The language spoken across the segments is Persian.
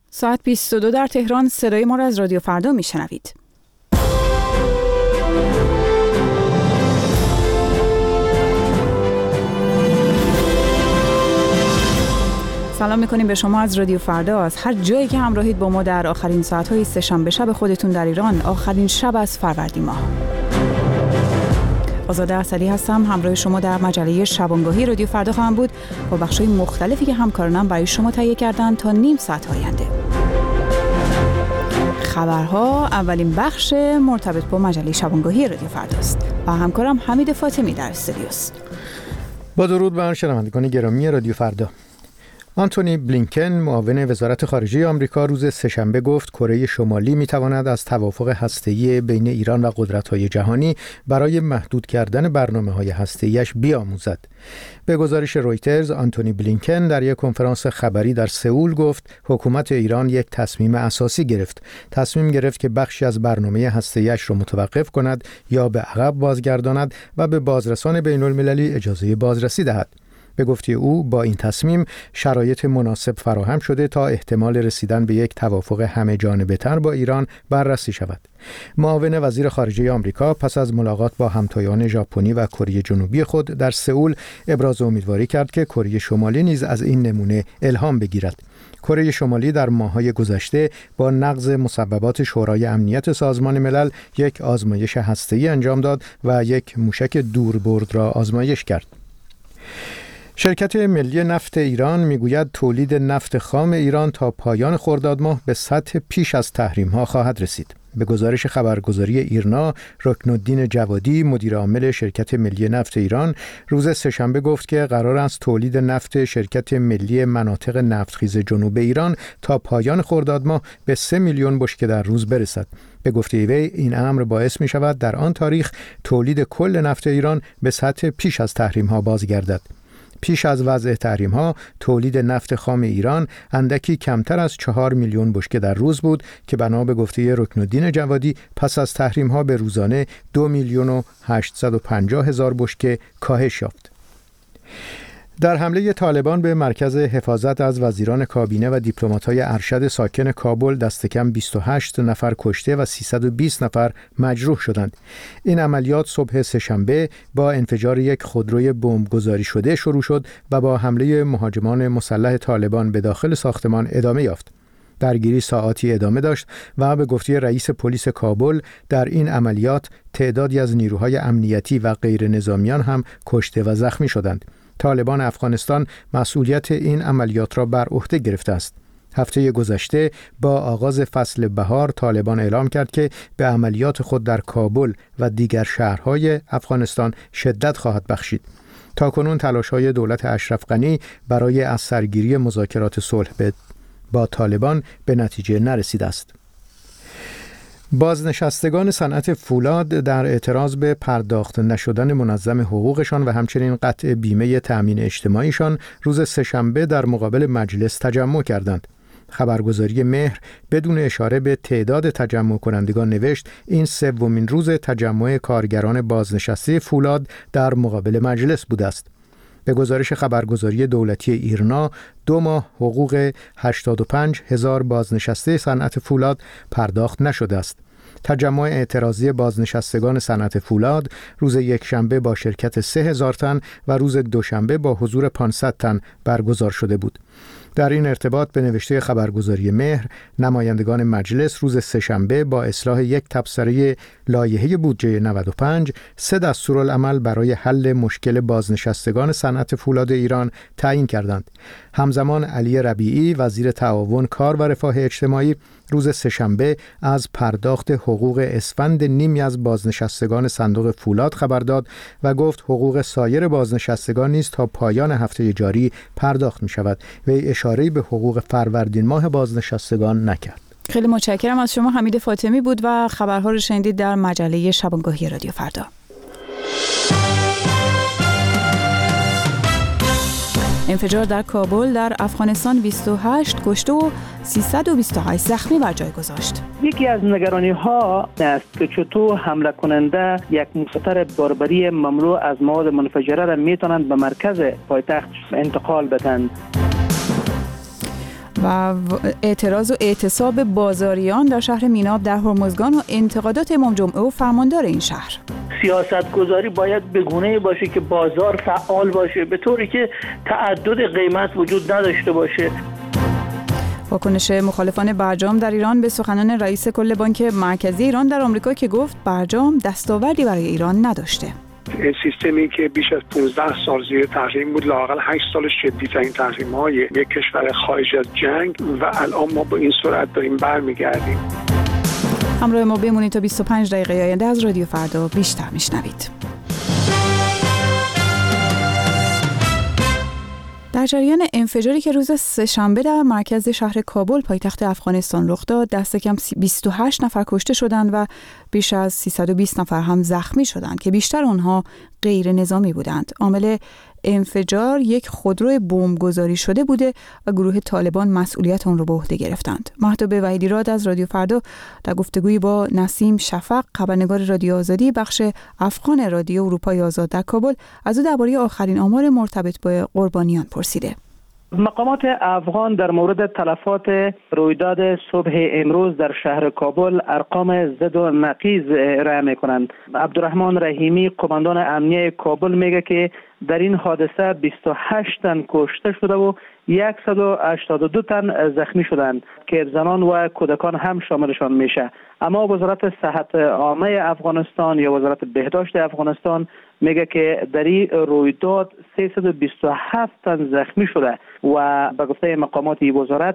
ساعت 22 در تهران. صدای ما را از رادیو فردا میشنوید. سلام میکنیم به شما از رادیو فردا، از هر جایی که همراهید با ما در آخرین ساعت‌های سه‌شنبه شب خودتون در ایران، آخرین شب از فروردین ماه. آزاده اصلی هستم، همراه شما در مجله شبانگاهی رادیو فردا خواهم بود با بخش‌های مختلفی که همکارانم برای شما تهیه کردن تا نیم ساعت آینده. خبرها اولین بخش مرتبط با مجله شبانگاهی رادیو فرداست و همکارم حمید فاطمی در استودیوست. با درود بر شنوندگان گرامی رادیو فردا. آنتونی بلینکن معاون وزارت خارجه آمریکا روز سه‌شنبه گفت کره شمالی می‌تواند از توافق هسته‌ای بین ایران و قدرت‌های جهانی برای محدود کردن برنامه‌های هسته‌ایش بیاموزد. به گزارش رویترز، آنتونی بلینکن در یک کنفرانس خبری در سئول گفت حکومت ایران یک تصمیم اساسی گرفت. تصمیم گرفت که بخشی از برنامه هسته‌ایش را متوقف کند یا به عقب بازگرداند و به بازرسان بین‌المللی اجازه بازرسی دهد. به گفته او با این تصمیم شرایط مناسب فراهم شده تا احتمال رسیدن به یک توافق همه جانبه تر با ایران بررسی شود. معاون وزیر خارجه آمریکا پس از ملاقات با همتایان ژاپنی و کره جنوبی خود در سئول ابراز امیدواری کرد که کره شمالی نیز از این نمونه الهام بگیرد. کره شمالی در ماه‌های گذشته با نقض مصوبات شورای امنیت سازمان ملل یک آزمایش هسته‌ای انجام داد و یک موشک دوربرد را آزمایش کرد. شرکت ملی نفت ایران میگوید تولید نفت خام ایران تا پایان خرداد ماه به سطح پیش از تحریم‌ها خواهد رسید. به گزارش خبرگزاری ایرنا، رکنالدین جوادی مدیر عامل شرکت ملی نفت ایران روز سه‌شنبه گفت که قرار است تولید نفت شرکت ملی مناطق نفتخیز جنوب ایران تا پایان خرداد ماه به 3 میلیون بشکه در روز برسد. به گفته وی این امر باعث می شود در آن تاریخ تولید کل نفت ایران به سطح پیش از تحریم‌ها بازگردد. پیش از وضع تحریم‌ها تولید نفت خام ایران اندکی کمتر از 4 میلیون بشکه در روز بود که بنا به گفته رکنالدین جوادی پس از تحریم‌ها به روزانه 2 میلیون و 850 هزار بشکه کاهش یافت. در حمله طالبان به مرکز حفاظت از وزیران کابینه و دیپلمات‌های ارشد ساکن کابل دست کم 28 نفر کشته و 320 نفر مجروح شدند. این عملیات صبح سه‌شنبه با انفجار یک خودروی بمبگذاری شده شروع شد و با حمله مهاجمان مسلح طالبان به داخل ساختمان ادامه یافت. درگیری ساعاتی ادامه داشت و به گفته رئیس پلیس کابل در این عملیات تعدادی از نیروهای امنیتی و غیر نظامیان هم کشته و زخمی شدند. طالبان افغانستان مسئولیت این عملیات را بر عهده گرفته است. هفته گذشته با آغاز فصل بهار طالبان اعلام کرد که به عملیات خود در کابل و دیگر شهرهای افغانستان شدت خواهد بخشید. تاکنون تلاش‌های دولت اشرف غنی برای از سرگیری مذاکرات صلح با طالبان به نتیجه نرسیده است. بازنشستگان صنعت فولاد در اعتراض به پرداخت نشدن منظم حقوقشان و همچنین قطع بیمه تأمین اجتماعیشان روز سه‌شنبه در مقابل مجلس تجمع کردند. خبرگزاری مهر بدون اشاره به تعداد تجمع کنندگان نوشت این سومین روز تجمع کارگران بازنشسته فولاد در مقابل مجلس بوده است. به گزارش خبرگزاری دولتی ایرنا 2 ماه حقوق 85 هزار بازنشسته صنعت فولاد پرداخت نشده است. تجمع اعتراضی بازنشستگان صنعت فولاد روز یکشنبه با شرکت 3000 تن و روز دوشنبه با حضور 500 تن برگزار شده بود. در این ارتباط به نوشته خبرگزاری مهر، نمایندگان مجلس روز سه‌شنبه با اصلاح یک تبصره لایحه بودجه 95 3 دستورالعمل برای حل مشکل بازنشستگان صنعت فولاد ایران تعیین کردند. همزمان علی ربیعی وزیر تعاون، کار و رفاه اجتماعی روز سه‌شنبه از پرداخت حقوق اسفند نیمی از بازنشستگان صندوق فولاد خبر داد و گفت حقوق سایر بازنشستگان نیز تا پایان هفته جاری پرداخت می شود و اشاره‌ای به حقوق فروردین ماه بازنشستگان نکرد. خیلی متشکرم از شما. حمید فاطمی بود و خبرها رو شنیدید در مجله شبانگاهی رادیو فردا. انفجار در کابل در افغانستان 28 کشته و 328 زخمی بر جای گذاشت. یکی از نگرانی‌ها است که چطور حمله کننده یک موتور باربری مملو از مواد منفجره را میتونند به مرکز پایتخت انتقال بدن. و اعتراض و اعتصاب بازاریان در شهر میناب در هرمزگان و انتقادات امام جمعه و فرماندار این شهر. سیاستگذاری باید به گونه‌ای باشه که بازار فعال باشه، به طوری که تعدد قیمت وجود نداشته باشه. واکنش مخالفان برجام در ایران به سخنان رئیس کل بانک مرکزی ایران در آمریکا که گفت برجام دستاوردی برای ایران نداشته. سیستمی که بیش از 15 سال زیر تحریم بود، لااقل 8 سال شدیدترین تحریم‌های یک کشور خارج از جنگ و الان ما با این سرعت داریم برمیگردیم. همراه ما بمونید تا 25 دقیقه آینده از رادیو فردا بیشتر میشنوید. در جریان انفجاری که روز سه‌شنبه در مرکز شهر کابل پایتخت افغانستان رخ داد، دست کم 28 نفر کشته شدند و بیش از 320 نفر هم زخمی شدند که بیشتر آنها غیر نظامی بودند. عامل انفجار یک خودرو بمبگذاری شده بوده و گروه طالبان مسئولیت آن را به عهده گرفتند. مهتاب وحیدی‌راد از رادیو فردا در گفتگویی با نسیم شفق، خبرنگار رادیو آزادی بخش افغان رادیو اروپای آزاد در کابل، از او درباره آخرین آمار مرتبط با قربانیان پرسیده. مقامات افغان در مورد تلفات رویداد صبح امروز در شهر کابل ارقام زد و نقیض ارائه می‌کنند. عبدالرحمن رحیمی، قماندان امنیه کابل، میگه که در این حادثه 28 تن کشته شده و 182 تن زخمی شدند که زنان و کودکان هم شاملشان میشه. اما وزارت صحت عامه افغانستان یا وزارت بهداشت افغانستان میگه که در این رویداد 327 تن زخمی شده و به گفته مقامات این وزارت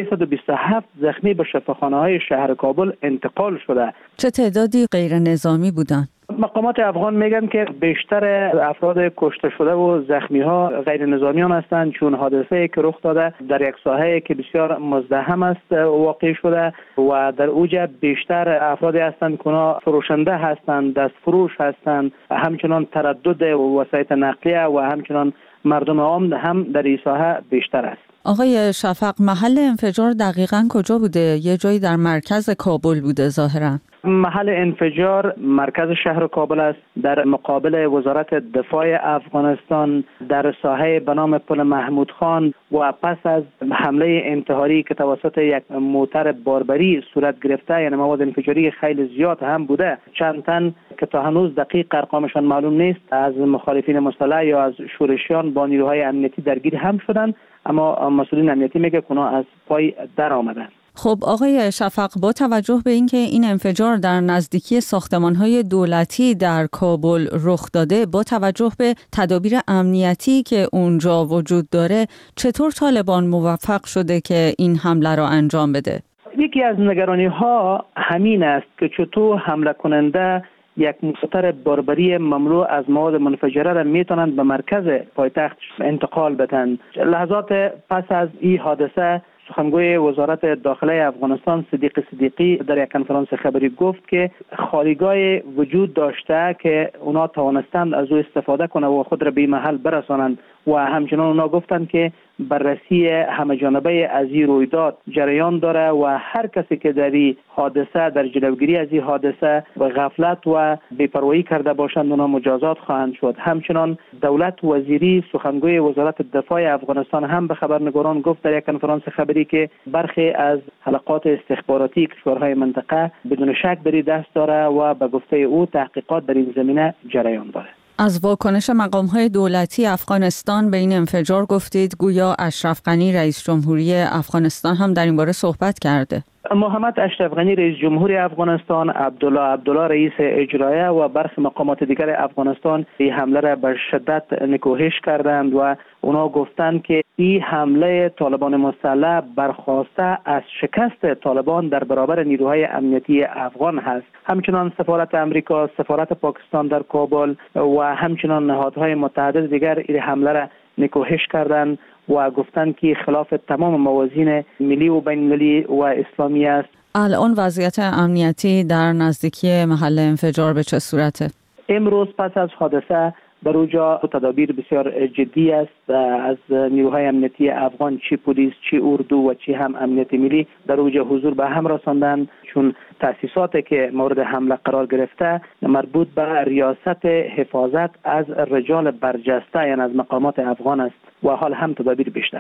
327 زخمی به شفاخانه‌های شهر کابل انتقال شده. چه تعدادی غیر نظامی بودند؟ مقامات افغان میگن که بیشتر افراد کشته شده و زخمی ها غیر نظامیان هستند، چون حادثه که رخ داده در یک ساحه که بسیار مزدحم است واقع شده و در اوج بیشتر افرادی هستند که اونا فروشنده هستند، دست فروش هستند، همچنان تردد وسایط نقلیه و همچنان مردم عام هم در این ساحه بیشتر است. آقای شفق، محل انفجار دقیقاً کجا بوده؟ یه جایی در مرکز کابل بوده ظاهراً. محل انفجار مرکز شهر کابل است، در مقابل وزارت دفاع افغانستان، در ساحه به نام پل محمود خان و پس از حمله انتحاری که توسط یک موتر باربری صورت گرفته، یعنی مواد انفجاری خیلی زیاد هم بوده. چند تن که تا هنوز دقیق ارقامشان معلوم نیست از مخالفین مسلح یا از شورشیان با نیروهای امنیتی درگیر هم شدند، اما مسئولین امنیتی میگه که اونا از پای در آمدند. خب آقای شفق، با توجه به اینکه این انفجار در نزدیکی ساختمان‌های دولتی در کابل رخ داده، با توجه به تدابیر امنیتی که اونجا وجود داره، چطور طالبان موفق شده که این حمله را انجام بده؟ یکی از نگرانی‌ها همین است که چطور حمله کننده یک موتر باربری مملو از مواد منفجره را میتونند به مرکز پایتخت انتقال بدن. لحظات پس از این حادثه سخنگوی وزارت داخله افغانستان صدیقی در یک کنفرانس خبری گفت که خالیگاه وجود داشته که اونا توانستند از او استفاده کنند و خود را به محل برسانند و همچنان اونا گفتند که بررسی همه جانبه از این رویداد جریان داره و هر کسی که در این حادثه در جلوگیری از این حادثه به غفلت و بی‌پروایی کرده باشند اونا مجازات خواهند شد. همچنان دولت وزیری سخنگوی وزارت دفاع افغانستان هم به خبرنگاران گفت در یک کنفرانس خبری که برخی از حلقات استخباراتی کشورهای منطقه بدون شک بری دست داره و به گفته او تحقیقات در این زمینه جریان داره. از واکنش مقام‌های دولتی افغانستان به این انفجار گفتید گویا اشرف غنی رئیس جمهوری افغانستان هم در این باره صحبت کرده. محمد اشرف غنی رئیس جمهوری افغانستان، عبدالله رئیس اجرایه و برخی مقامات دیگر افغانستان این حمله را به شدت نکوهش کردند و اونا گفتند که این حمله طالبان مسلح برخواسته از شکست طالبان در برابر نیروهای امنیتی افغان هست. همچنان سفارت امریکا، سفارت پاکستان در کابل و همچنان نهادهای متعدد دیگر این حمله را نکوهش کردند و گفتند که خلاف تمام موازین ملی و بین المللی و اسلامی است. الان وضعیت امنیتی در نزدیکی محل انفجار به چه صورته؟ امروز پس از حادثه در اونجا تدابیر بسیار جدی است از نیروهای امنیتی افغان، چی پلیس، چی اردو و چی هم امنیت ملی در اونجا حضور به هم رساندند، چون تأسیساتی که مورد حمله قرار گرفته مربوط به ریاست حفاظت از رجال برجسته یعنی از مقامات افغان است و حال هم تدابیر بیشتر است.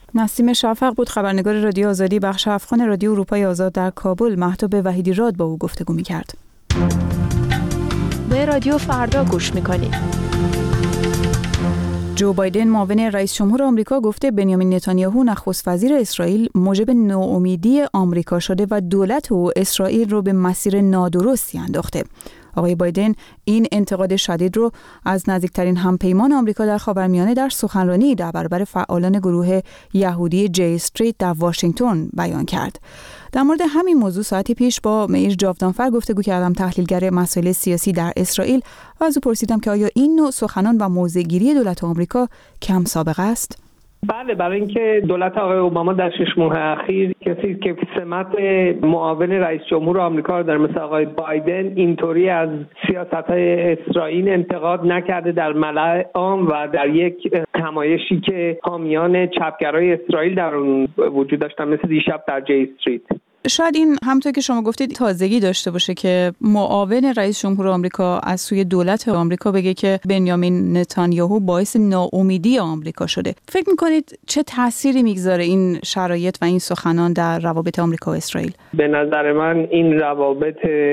نسیم شفق بود، خبرنگار رادیو آزادی بخش افغان رادیو اروپای آزاد در کابل. مهتاب وحیدی راد با او گفتگو می‌کرد. به رادیو فردا گوش می‌کنید. جو بایدن معاون رئیس جمهور آمریکا گفته بنیامین نتانیاهو نخست وزیر اسرائیل موجب ناامیدی آمریکا شده و دولت او اسرائیل رو به مسیر نادرستی انداخته. آقای بایدن این انتقاد شدید رو از نزدیکترین همپیمان آمریکا در خاورمیانه در سخنرانی در برابر فعالان گروه یهودی جی استریت در واشنگتن بیان کرد. در مورد همین موضوع ساعتی پیش با مئیر جاودانفر گفتگو کردم، تحلیلگر مسائل سیاسی در اسرائیل، و از او پرسیدم که آیا این نوع سخنان و موضع‌گیری دولت آمریکا کم سابقه است؟ بله، برای اینکه دولت آقای اوباما در 6 ماه اخیر کسی که سمت معاون رئیس جمهور آمریکا رو در مثل آقای بایدن اینطوری از سیاست‌های اسرائیل انتقاد نکرده در ملأ عام و در یک همایشی که حامیان چپگرای اسرائیل در اون وجود داشتن، مثل دیشب در جی استریت. شاید این همونطور که شما گفتید تازگی داشته باشه که معاون رئیس جمهور آمریکا از سوی دولت آمریکا بگه که بنیامین نتانیاهو باعث ناامیدی آمریکا شده. فکر می‌کنید چه تأثیری میگذاره این شرایط و این سخنان در روابط آمریکا و اسرائیل؟ به نظر من این روابط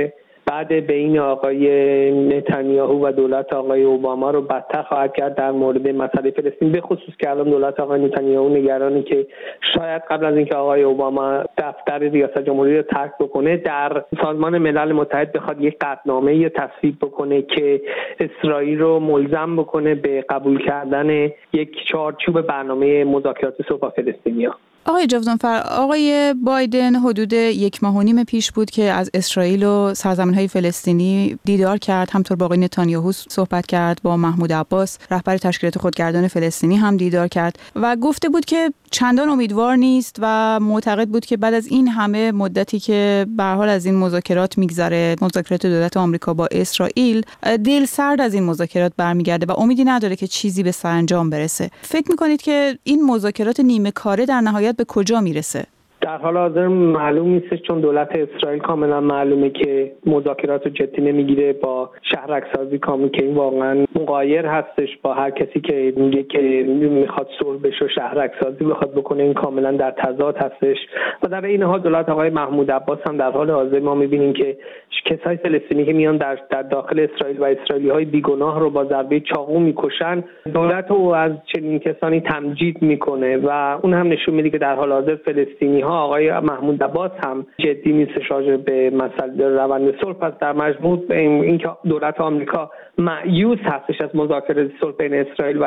بعد بین آقای نتانیاهو و دولت آقای اوباما رو بدتر خواهد کرد در مورد مسئله فلسطین، به خصوص که الان دولت آقای نتانیاهو نگرانی که شاید قبل از اینکه آقای اوباما دفتر ریاست جمهوری رو ترک بکنه در سازمان ملل متحد بخواد یک قطعنامه تصویب بکنه که اسرائیل رو ملزم بکنه به قبول کردن یک چارچوب برنامه مذاکرات صلح فلسطینیا. آقای جاودانفر، آقای بایدن حدود 1.5 ماه پیش بود که از اسرائیل و سرزمین‌های فلسطینی دیدار کرد. همطور با آقای نتانیاهو صحبت کرد، با محمود عباس رهبر تشکیلات خودگردان فلسطینی هم دیدار کرد و گفته بود که چندان امیدوار نیست و معتقد بود که بعد از این همه مدتی که به هر حال از این مذاکرات میگذره، مذاکرات دولت آمریکا با اسرائیل، دل سرد از این مذاکرات برمیگرده و امیدی نداره که چیزی به سرانجام برسه. فکر می‌کنید که این مذاکرات نیمه کاره در نهایت به کجا میرسه؟ در حال حاضر معلوم نیست، چون دولت اسرائیل کاملا معلومه که مذاکرات رو جدی نمیگیره، با شهرک‌سازی کامل که این واقعا مغایر هستش با هر کسی که میگه که میخواد صلح بشه و شهرک‌سازی بخواد بکنه، این کاملا در تضاد هستش. و در این حال دولت آقای محمود عباس هم در حال حاضر ما میبینیم که کسای فلسطینی که میان در داخل اسرائیل و اسرائیلی‌های بیگناه رو با ضربه چاقو میکشن، دولت رو از چنین کسانی تمجید میکنه و اون هم نشون میده که در حال حاضر فلسطینی‌ها، آقای محمود عباس هم جدی نیستش راجع به مسئله روند صلح. پس در مجموع اینکه دولت آمریکا مایوس هستش از مذاکره صلح بین اسرائیل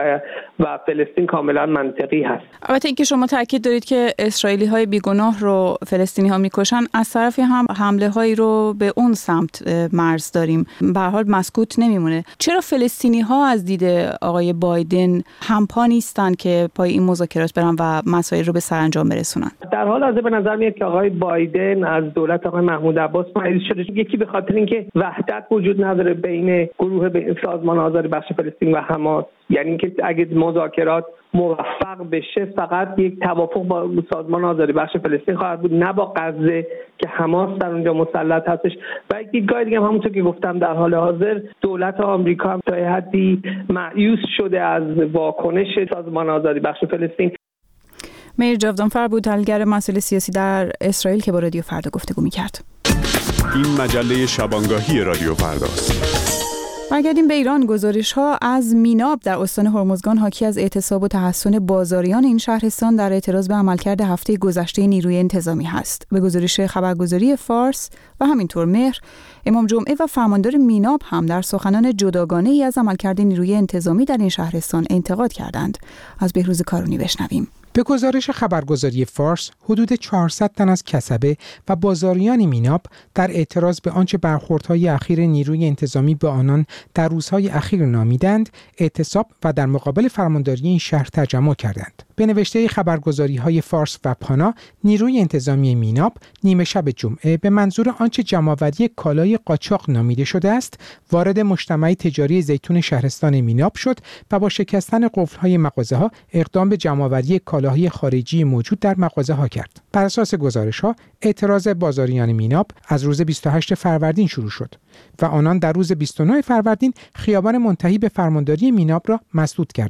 و فلسطین کاملا منطقی هست. البته اینکه شما تاکید دارید که اسرائیلی‌های بیگناه رو فلسطینی‌ها میکشن، از طرفی هم حمله‌هایی رو به اون سمت مرز داریم، به هر حال مسکوت نمیمونه. چرا فلسطینی‌ها از دید آقای بایدن همپا نیستن که پای این مذاکرات برن و مسائل رو به سرانجام برسونن؟ در حال حاضر به نظر میاد که آقای بایدن از دولت آقای محمود عباس مایوس شده، یکی به خاطر اینکه وحدت وجود نداره بین گروه سازمان آزادی بخش فلسطین و حماس، یعنی اینکه اگه مذاکرات موفق بشه فقط یک توافق با سازمان آزادی بخش فلسطین خواهد بود، نه با غزه که حماس در اونجا مسلط هستش. و یک دیدگاه دیگه همونطور که گفتم در حال حاضر دولت آمریکا هم تا حدی مایوس شده از واکنش سازمان آزادی بخش فلسطین. مئیر جاودانفر بود، تحلیلگر مسائل سیاسی در اسرائیل که با رادیو فردا گفتگو می‌کرد. این مجله شبانگاهی رادیو فرداست. برگردیم به ایران. گزارش‌ها از میناب در استان هرمزگان حاکی از اعتصاب و تحصن بازاریان این شهرستان در اعتراض به عملکرد هفته گذشته نیروی انتظامی هست. به گزارش خبرگزاری فارس و همینطور مهر، امام جمعه و فرماندار میناب هم در سخنان جداگانه‌ای از عملکرد نیروی انتظامی در این شهرستان انتقاد کردند. از بهروز کارونی بشنویم. به گزارش خبرگزاری فارس، حدود 400 تن از کسبه و بازاریان میناب در اعتراض به آنچه برخوردهای اخیر نیروی انتظامی به آنان در روزهای اخیر نامیدند، اعتصاب و در مقابل فرمانداری این شهر تجمع کردند. به نوشته خبرگزاری‌های فارس و پانا، نیروی انتظامی میناب نیمه شب جمعه به منظور آنچه جمع‌آوری کالای قاچاق نامیده شده است، وارد مجتمع تجاری زیتون شهرستان میناب شد و با شکستن قفل‌های مغازه‌ها اقدام به جمع‌آوری کالاهای خارجی موجود در مغازه‌ها کرد. بر اساس گزارش‌ها، اعتراض بازاریان میناب از روز 28 فروردین شروع شد و آنان در روز 29 فروردین خیابان منتهی به فرمانداری میناب را مسدود کردند.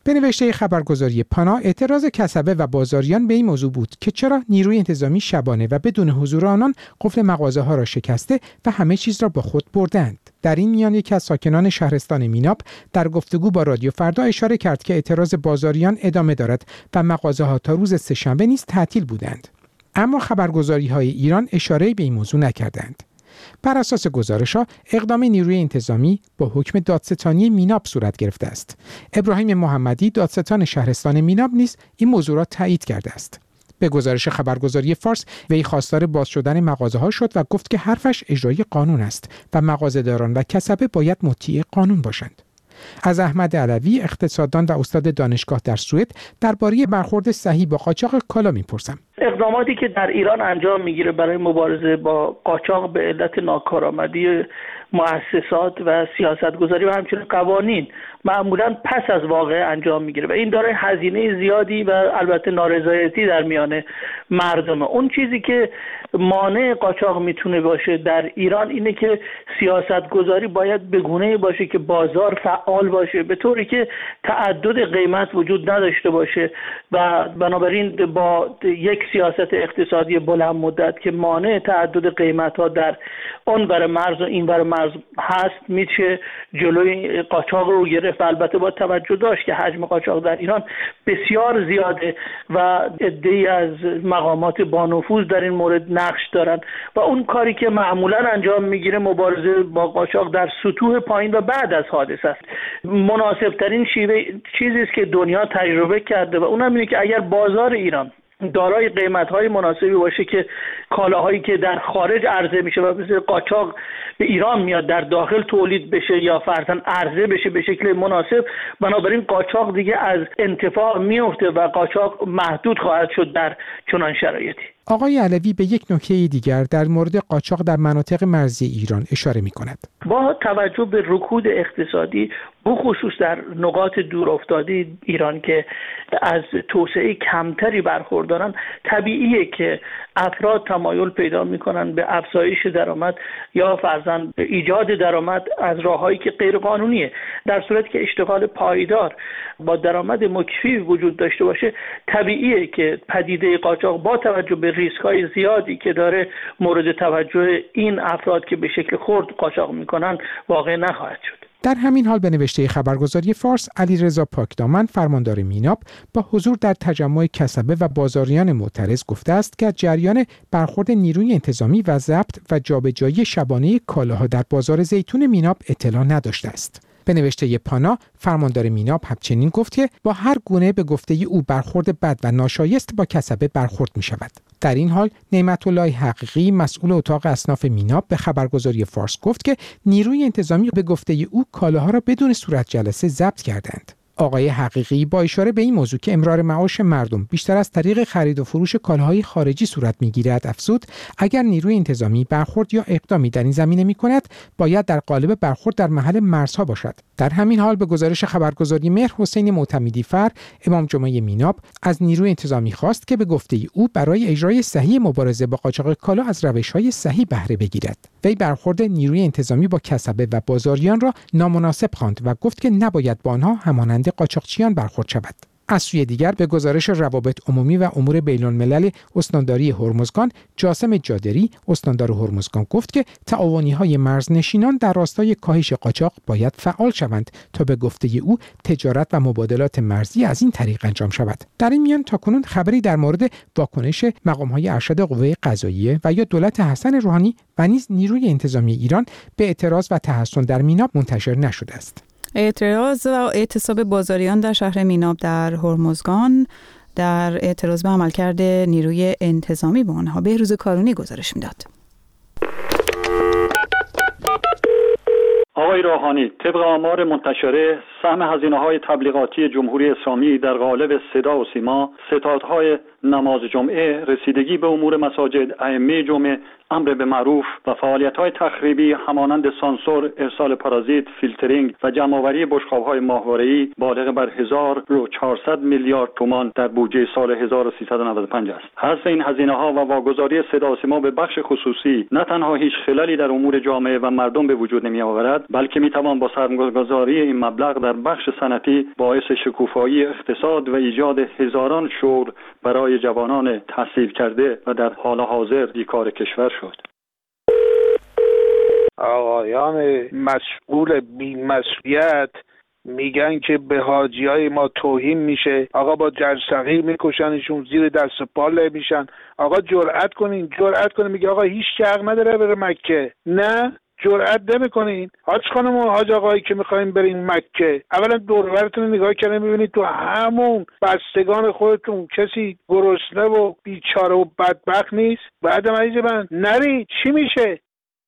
به نوشته خبرگزاری پانا، اعتراض کسبه و بازاریان به این موضوع بود که چرا نیروی انتظامی شبانه و بدون حضور آنان قفل مغازه‌ها را شکسته و همه چیز را با خود بردند. در این میان یکی از ساکنان شهرستان میناپ در گفتگو با رادیو فردا اشاره کرد که اعتراض بازاریان ادامه دارد و مغازه‌ها تا روز سه‌شنبه نیز تعطیل بودند. اما خبرگزاری‌های ایران اشاره‌ای به این موضوع نکردند. بر اساس گزارش‌ها اقدام نیروی انتظامی با حکم دادستانی میناپ صورت گرفته است. ابراهیم محمدی دادستان شهرستان میناپ نیز این موضوع را تایید کرده است. به گزارش خبرگزاری فارس، وی خواستار باز شدن مغازه‌ها شد و گفت که حرفش اجرای قانون است و مغازه‌داران و کسبه باید مطیع قانون باشند. از احمد علوی، اقتصاددان و استاد دانشگاه در سوئد، درباره برخورد صحیح با قاچاق کالا می‌پرسم. اقداماتی که در ایران انجام میگیره برای مبارزه با قاچاق به علت ناکارآمدی مؤسسات و سیاستگذاری و همچنین قوانین معمولا پس از واقعه انجام میگیره و این داره هزینه زیادی و البته نارضایتی در میان مردم. اون چیزی که مانع قاچاق میتونه باشه در ایران اینه که سیاستگذاری باید به گونه‌ای باشه که بازار فعال باشه، به طوری که تعدد قیمت وجود نداشته باشه و بنابراین با یک سیاست اقتصادی بلند مدت که مانع تعدد قیمت‌ها در اون بر مرز و این بر مرز هست میشه جلوی قاچاق رو گرفت. البته با توجه داشت که حجم قاچاق در ایران بسیار زیاده و عده‌ای از مقامات با نفوذ در این مورد نقش دارن و اون کاری که معمولا انجام میگیره مبارزه با قاچاق در سطوح پایین و بعد از حادثه است. مناسب ترین چیزی است که دنیا تجربه کرده و اونم اینه که اگر بازار ایران دارای قیمت‌های مناسبی باشه که کالاهایی که در خارج عرضه میشه و مثل قاچاق به ایران میاد در داخل تولید بشه یا فرضاً عرضه بشه به شکل مناسب، بنابراین قاچاق دیگه از انتفاع میفته و قاچاق محدود خواهد شد در چنان شرایطی. آقای علوی به یک نکته دیگر در مورد قاچاق در مناطق مرزی ایران اشاره می‌کند. با توجه به رکود اقتصادی بخصوص در نقاط دورافتاده ایران که از توسعه کمتری برخوردارن، طبیعیه که افراد تمایل پیدا می‌کنن به افزایش درآمد یا فرضاً ایجاد درآمد از راه‌هایی که غیر قانونیه. در صورتی که اشتغال پایدار با درآمد مکفی وجود داشته باشه، طبیعیه که پدیده قاچاق با توجه به ریسک‌های زیادی که داره مورد توجه این افراد که به شکل خرد قاچاق میکنن واقع نخواهد شد. در همین حال به نوشته خبرگزاری فارس، علیرضا پاکدامن فرماندار میناپ با حضور در تجمع کسبه و بازاریان معترض گفته است که جریان برخورد نیروی انتظامی و ضبط و جابجایی شبانه کالاها در بازار زیتون میناپ اطلاع نداشته است. به نوشته پانا، فرماندار میناپ همچنین گفت که با هر گونه به گفته او برخورد بد و ناشایست با کسبه برخورد می شود. در این حال نعمت الله حقیقی، مسئول اتاق اصناف میناپ، به خبرگزاری فارس گفت که نیروی انتظامی به گفته او کالاها را بدون صورت جلسه ضبط کردند. آقای حقیقی با اشاره به این موضوع که امرار معاش مردم بیشتر از طریق خرید و فروش کالاهای خارجی صورت می‌گیرد افزود اگر نیروی انتظامی برخورد یا اقدامی در این زمینه می‌کند باید در قالب برخورد در محل مرزها باشد. در همین حال به گزارش خبرگزاری مهر حسین معتمدی فر، امام جمعه میناپ، از نیروی انتظامی خواست که به گفته او برای اجرای صحیح مبارزه با قاچاق کالا از روش‌های صحیح بهره بگیرد. وی برخورد نیروی انتظامی با کسبه و بازاریان را نامناسب خواند و گفت که نباید با آنها همانند قاچاقچیان برخورد شود. از سوی دیگر به گزارش روابط عمومی و امور بین‌الملل استانداری هرمزگان، جاسم جادری، استاندار هرمزگان گفت که تعاونی‌های مرزنشینان در راستای کاهش قاچاق باید فعال شوند تا به گفته او تجارت و مبادلات مرزی از این طریق انجام شود. در این میان تاکنون خبری در مورد واکنش مقام‌های ارشد قوه قضاییه و یا دولت حسن روحانی و نیز نیروی انتظامی ایران به اعتراض و تحسن در میناپ منتشر نشده است. اعتراض و اعتصاب بازاریان در شهر میناپ در هرمزگان در اعتراض به عملکرد نیروی انتظامی به آنها. بهروز کارونی گزارش میداد. آقای روحانی، طبق آمار منتشره سهم هزینه‌های تبلیغاتی جمهوری اسلامی در قالب صدا و سیما، ستادهای نماز جمعه، رسیدگی به امور مساجد، ائمه جمعه، امر به معروف و فعالیت‌های تخریبی همانند سانسور، ارسال پارازیت، فیلترینگ و جمع‌آوری بشقاب‌های ماهواره‌ای بالغ بر 1400 میلیارد تومان در بودجه سال 1395 است. حذف این هزینه‌ها و واگذاری صدا و سیما به بخش خصوصی نه تنها هیچ خللی در امور جامعه و مردم به وجود نمی‌آورد، بلکه می‌توان با سرمایه‌گذاری این مبلغ در بخش صنعتی باعث شکوفایی اقتصاد و ایجاد هزاران شغل برای جوانان تحصیل کرده و در حال حاضر بیکار کشور شد. آقایان مسئول بی‌مسئولیت میگن که به حاجیای ما توهین میشه، آقا با جرثقیل میکشنشون، زیر دست و پا له میشن. آقا جرأت کنین میگه آقا هیچ کی حق نداره بره مکه. نه، جرأت نمیکنین. حاج خانم و حاج آقایی که میخواین برین مکه، اولا دور و برتون رو نگاه کردین میبینید تو همون بستگان خودتون کسی گرسنه و بیچاره و بدبخت نیست؟ بعدم عزیز من نری چی میشه؟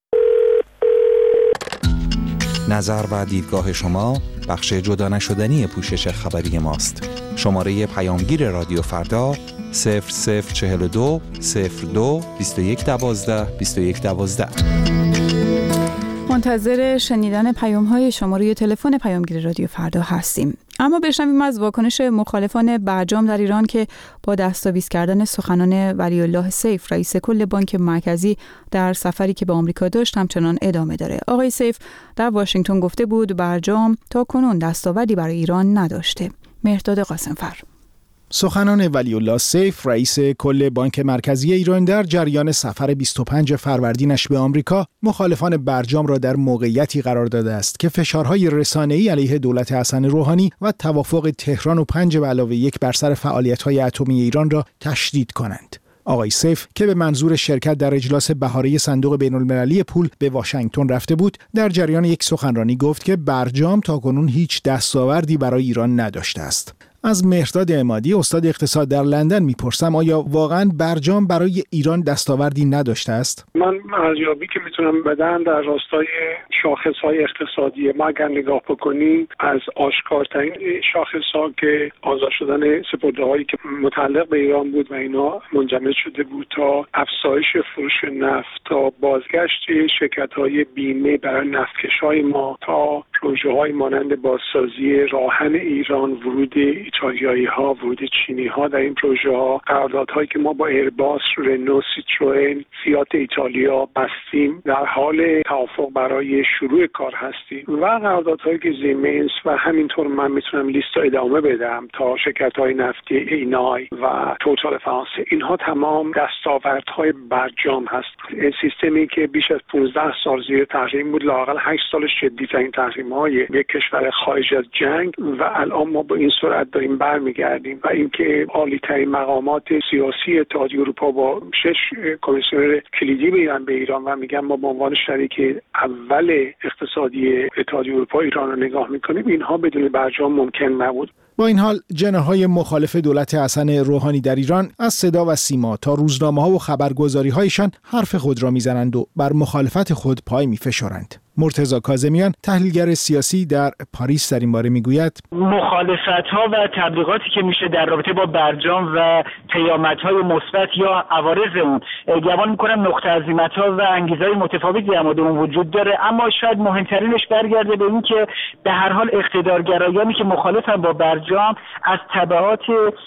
نظر و دیدگاه شما بخش جدا نشدنی پوشش خبری ماست. شماره پیامگیر رادیو فردا 0042 02 21 12 21 12. منتظر شنیدن پیام‌های شما روی تلفن پیامگیر رادیو فردا هستیم. اما بشنویم از واکنش مخالفان برجام در ایران که با دستاویز کردن سخنان ولی الله سیف رئیس کل بانک مرکزی در سفری که به آمریکا داشت همچنان ادامه داره. آقای سیف در واشنگتن گفته بود برجام تا کنون دستاوردی برای ایران نداشته. مهرداد قاسمفر. سخنان ولی الله سیف رئیس کل بانک مرکزی ایران در جریان سفر 25 فروردینش به آمریکا مخالفان برجام را در موقعیتی قرار داده است که فشارهای رسانه‌ای علیه دولت حسن روحانی و توافق تهران و 5+1 بر سر فعالیت‌های اتمی ایران را تشدید کنند. آقای سیف که به منظور شرکت در اجلاس بهاره صندوق بین‌المللی پول به واشنگتن رفته بود، در جریان یک سخنرانی گفت که برجام تاکنون هیچ دستاوردی برای ایران نداشته است. از مهرداد عمادی استاد اقتصاد در لندن میپرسم آیا واقعا برجام برای ایران دستاوردی نداشته است؟ من ارزیابی که میتونم بدم در راستای شاخص‌های اقتصادی ما اگر نگاه بکنیم، از آشکارترین شاخص‌ها که آزاد شدن سپرده‌هایی که متعلق به ایران بود و اینا منجمد شده بود تا افزایش فروش نفت، تا بازگشت شرکت‌های بیمه برای نفتکش‌های ما، تا پروژه‌های مانند بازسازی راهن ایران، ورود ایتالیایی‌ها، ورود چینی‌ها در این پروژه‌ها، قراردادهایی که ما با ایرباس، رنو، سیتروئن، فیات ایتالیا بستیم در حال توافق برای شروع کار هستیم و قراردادهایی که زیمنس و همینطور من میتونم لیست رو ادامه بدم تا شرکت‌های نفتی اینای و توتال فرانسه. اینها تمام دستاوردهای برجام هست. این سیستمی که بیش از 15 سال زیر تحریم بود، لااقل 8 سال شدیدترین تحریم‌های یک کشور خارج از جنگ و الان ما با این سرعت داریم برمیگردیم و اینکه عالی‌ترین مقامات سیاسی اتحادیه اروپا با 6 کمیسیونر کلیدی میرن به ایران و میگن ما به عنوان شریک اول اقتصادی اتحادیه اروپا ایران رو نگاه میکنیم، اینها بدون برجام ممکن نبود. با این حال جناح‌های مخالف دولت حسن روحانی در ایران از صدا و سیما تا روزنامه‌ها و خبرگزاری‌هایشان حرف خود را میزنند و بر مخالفت خود پای میفشارند. مرتضی کاظمیان تحلیلگر سیاسی در پاریس در این باره میگوید مخالفت‌ها و تبلیغاتی که میشه در رابطه با برجام و پیامدهای مثبت یا عوارض اون گمان میکنم نقطه عظیمت‌ها و انگیزه‌های متفاوتی در مورد اون وجود داره، اما شاید مهمترینش برگرده به این که به هر حال اقتدارگرایانی که مخالفن با برجام از تبعات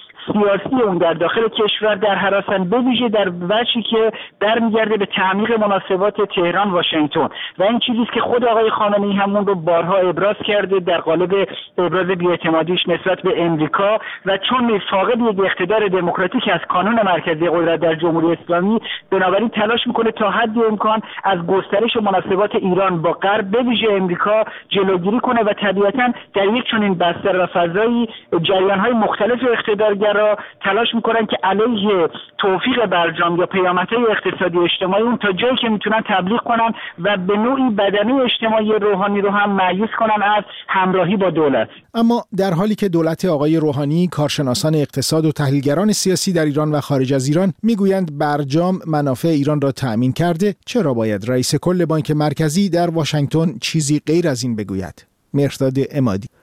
سیاسی اون در داخل کشور در هراسن، به ویژه در وجهی که برمیگرده به تعمیق مناسبات تهران واشنگتن و این چیزی است که خود آقای خامنه‌ای همون رو بارها ابراز کرده در قالب ابراز بی‌اعتمادیش نسبت به امریکا و چون فاقد یک اقتدار دموکراتیک از کانون مرکزی قدرت در جمهوری اسلامی، بنابراین تلاش میکنه تا حد امکان از گسترش مناسبات ایران با غرب به ویژه امریکا جلوگیری کنه و طبیعتاً در یک چنین بستر و فضایی جریان‌های مختلف اقتدارگر را تلاش میکنن که علیه توفیق برجام یا پیامدهای اقتصادی اجتماعی اون تا جایی که میتونن تبلیغ کنن و به نوعی بدنه اجتماعی روحانی رو هم مایوس کنن از همراهی با دولت. اما در حالی که دولت آقای روحانی، کارشناسان اقتصاد و تحلیلگران سیاسی در ایران و خارج از ایران میگویند برجام منافع ایران را تأمین کرده، چرا باید رئیس کل بانک مرکزی در واشنگتن چیزی غیر از این بگوید؟ مهرداد عمادی.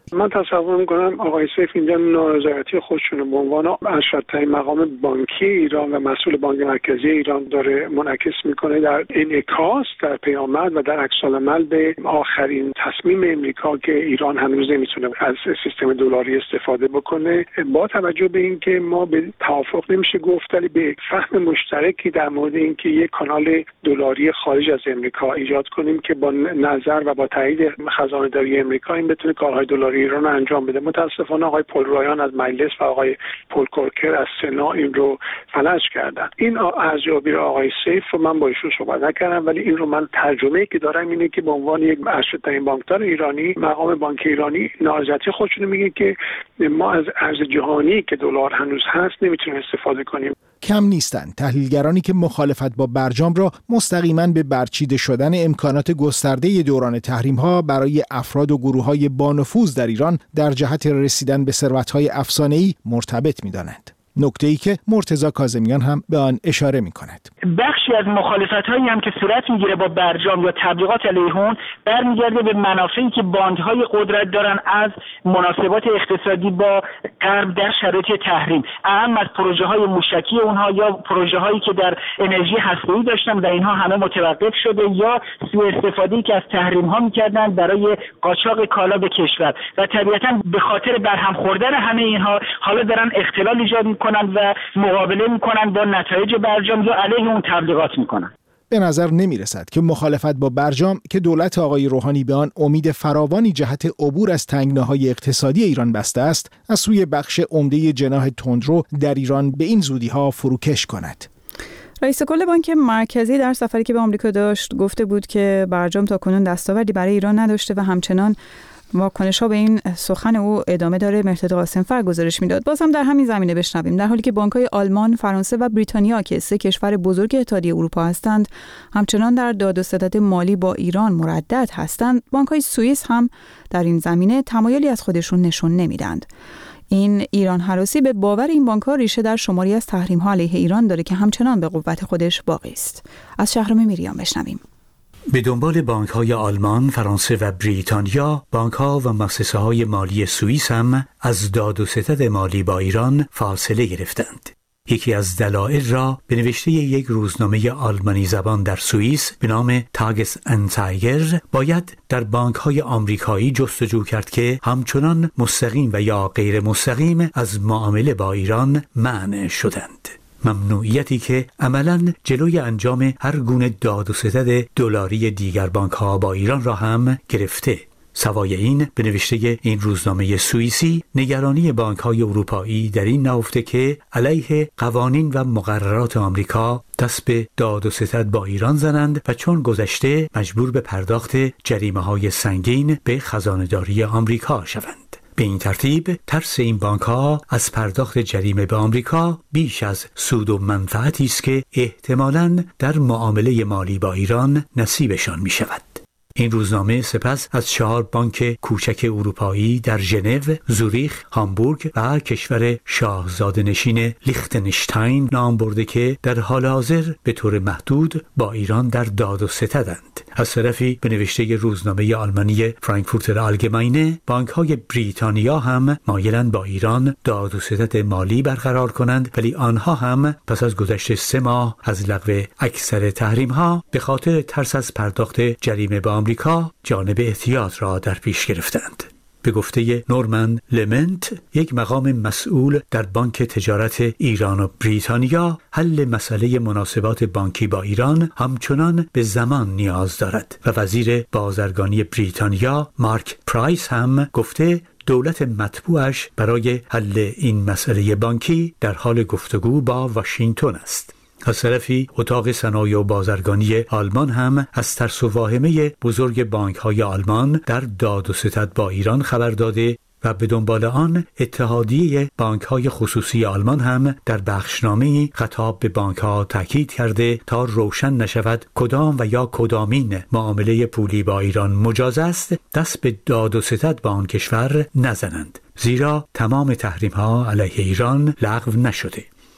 من تصور میکنم آقای سیف اینجا نارضایتی خودشون به عنوان ارشدترین مقام بانکی ایران و مسئول بانک مرکزی ایران داره منعکس میکنه در انعکاس در پیامد و در عکس‌العمل به آخرین تصمیم امریکا که ایران هنوز نمیتونه از سیستم دلاری استفاده بکنه، با توجه به اینکه ما به توافق نمیشه گفت ولی به فهم مشترکی در مورد اینکه یک کانال دلاری خارج از امریکا ایجاد کنیم که با نظر و با تایید خزانه‌داری امریکا این بتونه کارهای دلاری ایران رو انجام بده. متاسفانه آقای پل رایان از مجلس و آقای پل کورکر از سنا این رو فلج کردن. این ارزیابی آقای سیف رو من با ایشون صحبت نکردم، ولی این رو من ترجمه‌ای که دارم اینه که به عنوان یک ارشدترین بانکدار ایرانی، مقام بانک ایرانی نارضایتی خودشون میگه که ما از ارز جهانی که دلار هنوز هست نمیتونیم استفاده کنیم. کم نیستند تحلیلگرانی که مخالفت با برجام را مستقیما به برچیده شدن امکانات گسترده دوران تحریم‌ها برای افراد و گروه‌های بانفوذ در ایران در جهت رسیدن به ثروت‌های افسانه‌ای مرتبط می‌دانند. نکته‌ای که مرتضی کاظمیان هم به آن اشاره می‌کند. بخشی از مخالفت‌هایی هم که صورت می‌گیره با برجام یا تبلیغات علیه اون برمیگرده به منافعی که باندهای قدرت دارن از مناسبات اقتصادی با غرب در شرایط تحریم، اهم از پروژه‌های موشکی اونها یا پروژه‌هایی که در انرژی هسته‌ای داشتن و اینها همه متوقف شده، یا سوء استفاده‌ای که از تحریم‌ها می‌کردن برای قاچاق کالا به کشور و طبیعتاً به خاطر برهم خوردن همه اینها حالا دارن اختلال ایجاد می‌کنن و مقابله میکنن با نتایج برجام یا علیه اون تبلیغات میکنن. به نظر نمی رسد که مخالفت با برجام که دولت آقای روحانی به آن امید فراوانی جهت عبور از تنگناهای اقتصادی ایران بسته است، از سوی بخش عمده جناح تندرو در ایران به این زودی‌ها فروکش کند. رئیس کل بانک مرکزی در سفری که به آمریکا داشت گفته بود که برجام تاکنون دستاوردی برای ایران نداشته و همچنان واکنش‌ها به این سخن او ادامه داره. مهرداد قاسم‌فر گزارش میداد. باز هم در همین زمینه بشنویم. در حالی که بانک‌های آلمان، فرانسه و بریتانیا که 3 کشور بزرگ اتحادیه اروپا هستند، همچنان در داد و ستد مالی با ایران مردد هستند، بانک‌های سوئیس هم در این زمینه تمایلی از خودشون نشون نمیدند. این ایران هراسی به باور این بانک‌ها ریشه در شماری از تحریم‌ها علیه ایران داره که همچنان به قوت خودش باقی است. از شهرام میریان بشنویم. به دنبال بانک‌های آلمان، فرانسه و بریتانیا، بانک‌ها و مؤسسه‌های مالی سوئیس هم از داد و ستد مالی با ایران فاصله گرفتند. یکی از دلایل را به نوشته یک روزنامه آلمانی زبان در سوئیس به نام تاگس انزایگر باید در بانک‌های آمریکایی جستجو کرد که همچنان مستقیم و یا غیر مستقیم از معامله با ایران منع شدند. ممنوعیتی که عملاً جلوی انجام هر گونه داد و ستد دلاری دیگر بانک‌ها با ایران را هم گرفته. سوای این، به نوشته این روزنامه سوئیسی، نگرانی بانک‌های اروپایی در این نهفته که علیه قوانین و مقررات آمریکا دست به داد و ستد با ایران زنند و چون گذشته مجبور به پرداخت جریمه‌های سنگین به خزانه‌داری آمریکا شوند. به این ترتیب ترس این بانک‌ها از پرداخت جریمه به آمریکا بیش از سود و منفعتی است که احتمالاً در معامله مالی با ایران نصیبشان می‌شود. این روزنامه سپس از 4 بانک کوچک اروپایی در ژنو، زوریخ، هامبورگ و کشور شاهزاده نشین لیختنشتاین نام برده که در حال حاضر به طور محدود با ایران در داد و ستدند. از طرفی به نوشته روزنامه آلمانی فرانکفورتر آلگماینه، بانک‌های بریتانیا هم مایلند با ایران داد و ستد مالی برقرار کنند، ولی آنها هم پس از گذشت 3 ماه از لغو اکثر تحریم‌ها به خاطر ترس از پرداخت جریمه به آمریکا جانب احتیاط را در پیش گرفتند. به گفته نورمن لمنت، یک مقام مسئول در بانک تجارت ایران و بریتانیا، حل مسئله مناسبات بانکی با ایران همچنان به زمان نیاز دارد و وزیر بازرگانی بریتانیا مارک پرایس هم گفته دولت مطبوعش برای حل این مسئله بانکی در حال گفتگو با واشنگتن است. از طرفی اتاق صنایع و بازرگانی آلمان هم از ترس و واهمه بزرگ بانک‌های آلمان در داد و ستد با ایران خبر داده و به دنبال آن اتحادیه بانک‌های خصوصی آلمان هم در بخشنامه‌ای خطاب به بانک‌ها تاکید کرده تا روشن نشود کدام و یا کدامین معامله پولی با ایران مجاز است دست به داد و ستد با آن کشور نزنند، زیرا تمام تحریم‌ها علیه ایران لغو نشده.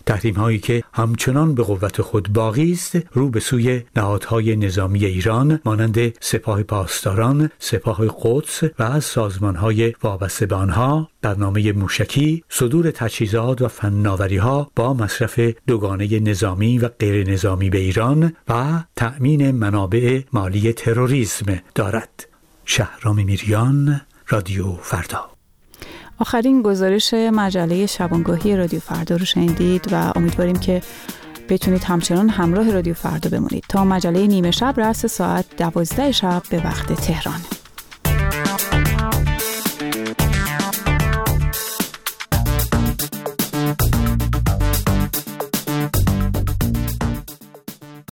تحریم هایی که همچنان به قوت خود باقی است رو به سوی نهادهای نظامی ایران مانند سپاه پاسداران، سپاه قدس و از سازمانهای وابسته به آنها، برنامه موشکی، صدور تجهیزات و فناوری‌ها با مصرف دوگانه نظامی و غیر نظامی به ایران و تأمین منابع مالی تروریسم دارد. شهرام میریان، رادیو فردا. آخرین گزارش مجله شبانگاهی رادیو فردا رو شنیدید و امیدواریم که بتونید همچنان همراه رادیو فردا بمونید تا مجله نیمه شب رأس ساعت 12 شب به وقت تهران.